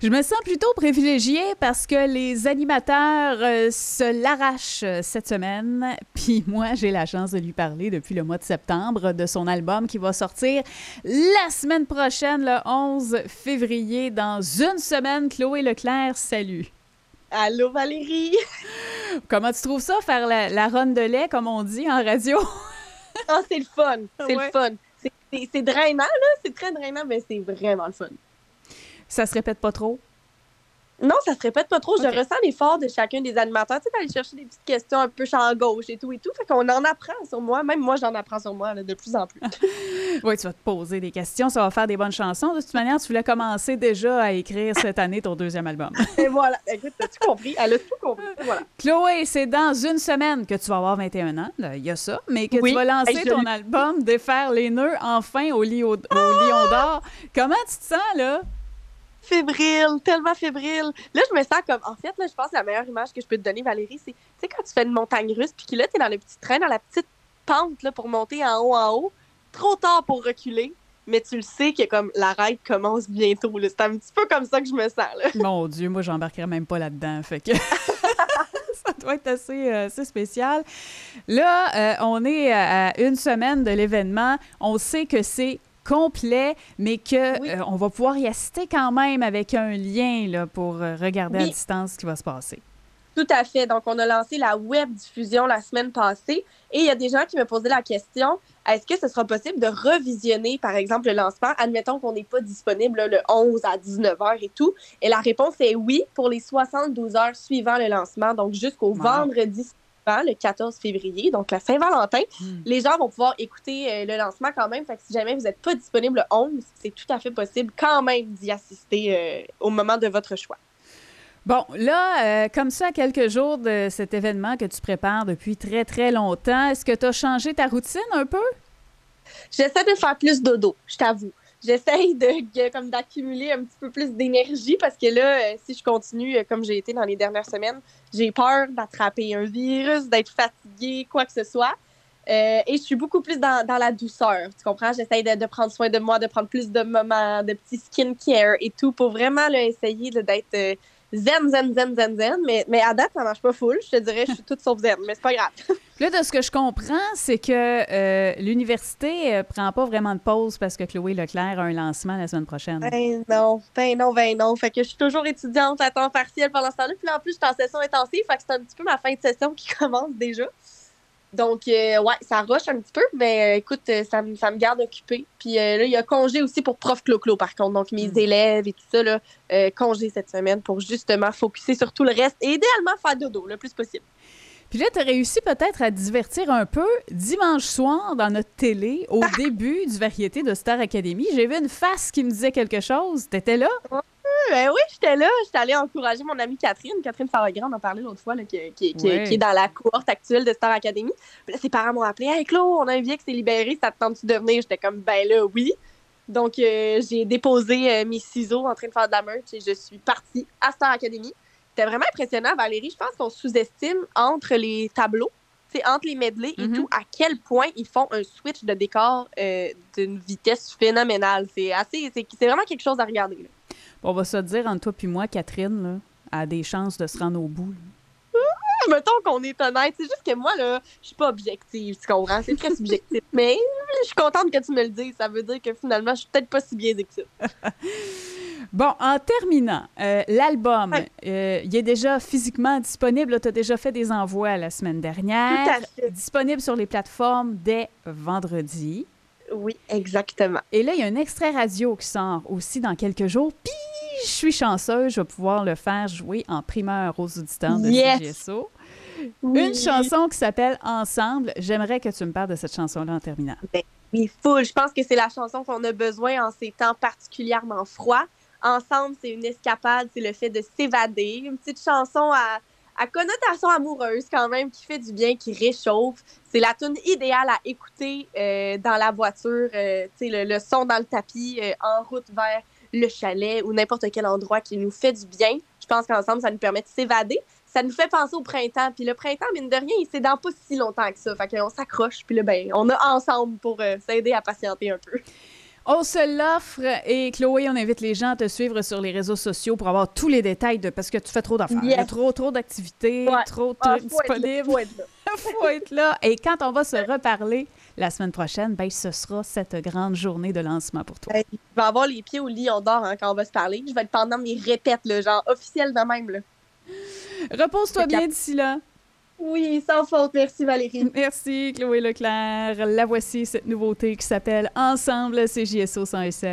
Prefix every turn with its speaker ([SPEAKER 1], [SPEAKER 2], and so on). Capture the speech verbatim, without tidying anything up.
[SPEAKER 1] Je me sens plutôt privilégiée parce que les animateurs euh, se l'arrachent cette semaine. Puis moi, j'ai la chance de lui parler depuis le mois de septembre de son album qui va sortir la semaine prochaine, le onze février. Dans une semaine, Chloé Leclerc, salut.
[SPEAKER 2] Allô Valérie!
[SPEAKER 1] Comment tu trouves ça, faire la, la ronde de lait, comme on dit en radio?
[SPEAKER 2] Ah, c'est le fun! C'est
[SPEAKER 1] ouais.
[SPEAKER 2] le fun! C'est, c'est, c'est drainant, là. C'est très drainant, mais c'est vraiment le fun.
[SPEAKER 1] Ça se répète pas trop?
[SPEAKER 2] Non, ça se répète pas trop.
[SPEAKER 1] Okay.
[SPEAKER 2] Je ressens l'effort de chacun des animateurs. Tu sais, d'aller chercher des petites questions un peu champ gauche et tout et tout. Fait qu'on en apprend sur moi. Même moi, j'en apprends sur moi là, de plus en plus.
[SPEAKER 1] Oui, tu vas te poser des questions. Ça va faire des bonnes chansons. De toute manière, tu voulais commencer déjà à écrire cette année ton deuxième album.
[SPEAKER 2] Et voilà. Écoute, as-tu compris? Elle a tout compris. Voilà.
[SPEAKER 1] Chloé, c'est dans une semaine que tu vas avoir vingt et un ans. Il y a ça. Mais que
[SPEAKER 2] oui.
[SPEAKER 1] tu vas lancer
[SPEAKER 2] hey,
[SPEAKER 1] ton
[SPEAKER 2] je...
[SPEAKER 1] album, Défaire les nœuds, enfin au, lit au, au ah! Lion d'or. Comment tu te sens, là?
[SPEAKER 2] Fébrile, tellement fébrile. Là, je me sens comme... En fait, là, je pense que la meilleure image que je peux te donner, Valérie, c'est, tu sais, quand tu fais une montagne russe, puis que là, t'es dans le petit train, dans la petite pente, là, pour monter en haut, en haut, trop tard pour reculer, mais tu le sais que, comme, la ride commence bientôt, là. C'est un petit peu comme ça que je me sens, là.
[SPEAKER 1] Mon Dieu, moi, j'embarquerais même pas là-dedans, fait que... Ça doit être assez, euh, assez spécial. Là, euh, on est à une semaine de l'événement. On sait que c'est complet, mais qu'on
[SPEAKER 2] oui.
[SPEAKER 1] euh, va pouvoir y assister quand même avec un lien là, pour euh, regarder oui. à distance ce qui va se passer.
[SPEAKER 2] Tout à fait. Donc, on a lancé la web diffusion la semaine passée et il y a des gens qui me posaient la question, est-ce que ce sera possible de revisionner, par exemple, le lancement? Admettons qu'on n'est pas disponible là, le onze à dix-neuf heures et tout. Et la réponse est oui pour les soixante-douze heures suivant le lancement, donc jusqu'au wow. vendredi le quatorze février, donc la Saint-Valentin. Mm. Les gens vont pouvoir écouter euh, le lancement quand même. Fait que si jamais vous n'êtes pas disponible le onze, c'est tout à fait possible quand même d'y assister euh, au moment de votre choix.
[SPEAKER 1] Bon, là, euh, comme ça, à quelques jours de cet événement que tu prépares depuis très, très longtemps, est-ce que tu as changé ta routine un peu?
[SPEAKER 2] J'essaie de faire plus dodo, je t'avoue. J'essaie de, comme d'accumuler un petit peu plus d'énergie parce que là, euh, si je continue euh, comme j'ai été dans les dernières semaines, j'ai peur d'attraper un virus, d'être fatiguée, quoi que ce soit. Euh, et je suis beaucoup plus dans, dans la douceur, tu comprends? J'essaie de, de prendre soin de moi, de prendre plus de moments, de petits skincare et tout pour vraiment là, essayer là, d'être euh, zen, zen, zen, zen, zen. Mais, mais à date, ça marche pas full. Je te dirais, je suis toute sauf zen, mais c'est pas grave.
[SPEAKER 1] Là, de ce que je comprends, c'est que euh, l'université euh, prend pas vraiment de pause parce que Chloé Leclerc a un lancement la semaine prochaine.
[SPEAKER 2] Ben non, ben non, ben non. Fait que je suis toujours étudiante à temps partiel pendant ce temps-là. Puis là, en plus, je suis en session intensive. Fait que c'est un petit peu ma fin de session qui commence déjà. Donc, euh, ouais, ça rush un petit peu. Mais euh, écoute, ça, m- ça me garde occupée. Puis euh, là, il y a congé aussi pour prof clo-clo, par contre. Donc, mes mm. élèves et tout ça, là, euh, congé cette semaine pour justement focusser sur tout le reste et idéalement faire dodo le plus possible.
[SPEAKER 1] Puis là, tu as réussi peut-être à divertir un peu dimanche soir dans notre télé, au début du Variété de Star Academy. J'ai vu une face qui me disait quelque chose. T'étais là?
[SPEAKER 2] Ouais, ben oui, j'étais là. J'étais allée encourager mon amie Catherine. Catherine Faragran, on en parlait l'autre fois, là, qui, qui, qui, ouais. qui est dans la cohorte actuelle de Star Academy. Puis là, ses parents m'ont appelé. « Hey, Claude, on a un billet qui s'est libéré. Ça te tente-tu de venir? » J'étais comme, ben là, oui. Donc, euh, j'ai déposé euh, mes ciseaux en train de faire de la merch et je suis partie à Star Academy. C'était vraiment impressionnant, Valérie. Je pense qu'on sous-estime entre les tableaux, entre les medleys et mm-hmm. tout, à quel point ils font un switch de décor euh, d'une vitesse phénoménale. C'est assez, c'est, c'est vraiment quelque chose à regarder. Là.
[SPEAKER 1] Bon, on va se dire, entre toi et moi, Catherine, là, a des chances de se rendre au bout.
[SPEAKER 2] Mmh, mettons qu'on est honnête. C'est juste que moi, là, je suis pas objective, tu comprends? C'est très subjectif. Mais je suis contente que tu me le dises. Ça veut dire que finalement, je suis peut-être pas si biaisée que ça.
[SPEAKER 1] Bon, en terminant, euh, l'album, ouais. euh, il est déjà physiquement disponible. Tu as déjà fait des envois la semaine dernière.
[SPEAKER 2] Tout à fait.
[SPEAKER 1] Disponible sur les plateformes dès vendredi.
[SPEAKER 2] Oui, exactement.
[SPEAKER 1] Et là, il y a un extrait radio qui sort aussi dans quelques jours. Puis, je suis chanceuse, je vais pouvoir le faire jouer en primeur aux auditeurs de
[SPEAKER 2] yes.
[SPEAKER 1] C G S O.
[SPEAKER 2] Oui.
[SPEAKER 1] Une chanson qui s'appelle « Ensemble ». J'aimerais que tu me parles de cette chanson-là en terminant.
[SPEAKER 2] Ben, oui, full. Je pense que c'est la chanson qu'on a besoin en ces temps particulièrement froids. Ensemble, c'est une escapade, c'est le fait de s'évader. Une petite chanson à, à connotation amoureuse quand même, qui fait du bien, qui réchauffe. C'est la tune idéale à écouter euh, dans la voiture, euh, le, le son dans le tapis, euh, en route vers le chalet ou n'importe quel endroit qui nous fait du bien. Je pense qu'ensemble, ça nous permet de s'évader. Ça nous fait penser au printemps. Puis le printemps, mine de rien, c'est dans pas si longtemps que ça. Fait qu'on s'accroche, puis là, ben, on a ensemble pour euh, s'aider à patienter un peu.
[SPEAKER 1] On se l'offre et Chloé, on invite les gens à te suivre sur les réseaux sociaux pour avoir tous les détails de parce que tu fais trop d'affaires, yes. Il y a trop, trop d'activités, ouais. trop de trucs ah, disponibles.
[SPEAKER 2] Faut être là.
[SPEAKER 1] Faut être là. Et quand on va se reparler la semaine prochaine, ben ce sera cette grande journée de lancement pour toi.
[SPEAKER 2] Hey, je vais avoir les pieds au lit, on dort hein, quand on va se parler. Je vais être pendant mes répètes, là, genre officielles de même. Là.
[SPEAKER 1] Repose-toi bien d'ici là.
[SPEAKER 2] Oui, sans faute. Merci Valérie.
[SPEAKER 1] Merci Chloé Leclerc. La voici, cette nouveauté qui s'appelle Ensemble C J S O cent un sept.